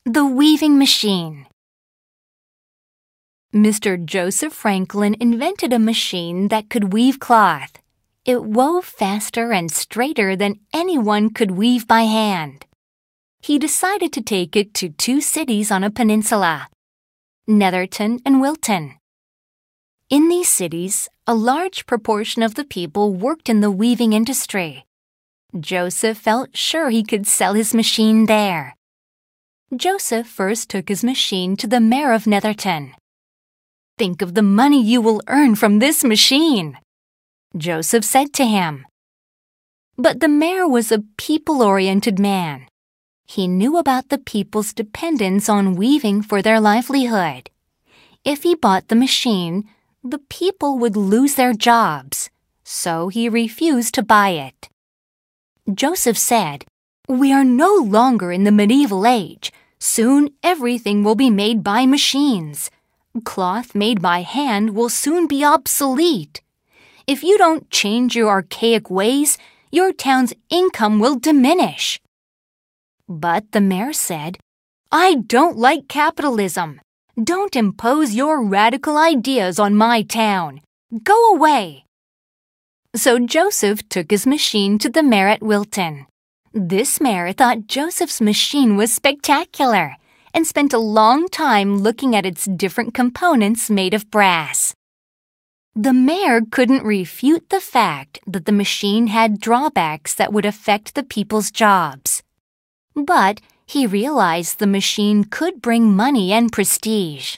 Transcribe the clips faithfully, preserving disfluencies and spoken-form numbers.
The Weaving Machine. Mister Joseph Franklin invented a machine that could weave cloth. It wove faster and straighter than anyone could weave by hand. He decided to take it to two cities on a peninsula, Netherton and Wilton. In these cities, a large proportion of the people worked in the weaving industry. Joseph felt sure he could sell his machine there. Joseph first took his machine to the mayor of Netherton. "Think of the money you will earn from this machine," Joseph said to him. But the mayor was a people-oriented man. He knew about the people's dependence on weaving for their livelihood. If he bought the machine, the people would lose their jobs, so he refused to buy it. Joseph said, "We are no longer in the medieval age. Soon everything will be made by machines. Cloth made by hand will soon be obsolete. If you don't change your archaic ways, your town's income will diminish." But the mayor said, "I don't like capitalism. Don't impose your radical ideas on my town. Go away." So Joseph took his machine to the mayor at Wilton. This mayor thought Joseph's machine was spectacular and spent a long time looking at its different components made of brass. The mayor couldn't refute the fact that the machine had drawbacks that would affect the people's jobs. But he realized the machine could bring money and prestige.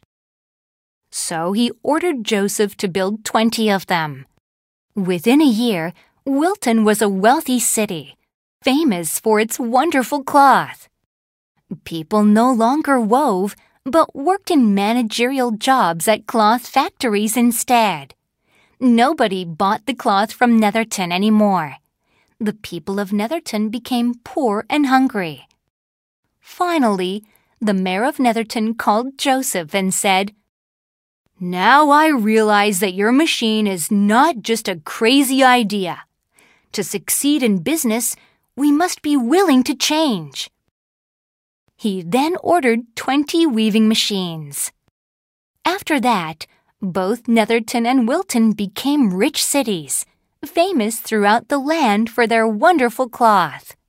So he ordered Joseph to build twenty of them. Within a year, Wilton was a wealthy city, famous for its wonderful cloth. People no longer wove, but worked in managerial jobs at cloth factories instead. Nobody bought the cloth from Netherton anymore. The people of Netherton became poor and hungry. Finally, the mayor of Netherton called Joseph and said, "Now I realize that your machine is not just a crazy idea. To succeed in business, we must be willing to change." He then ordered twenty weaving machines. After that, both Netherton and Wilton became rich cities, famous throughout the land for their wonderful cloth.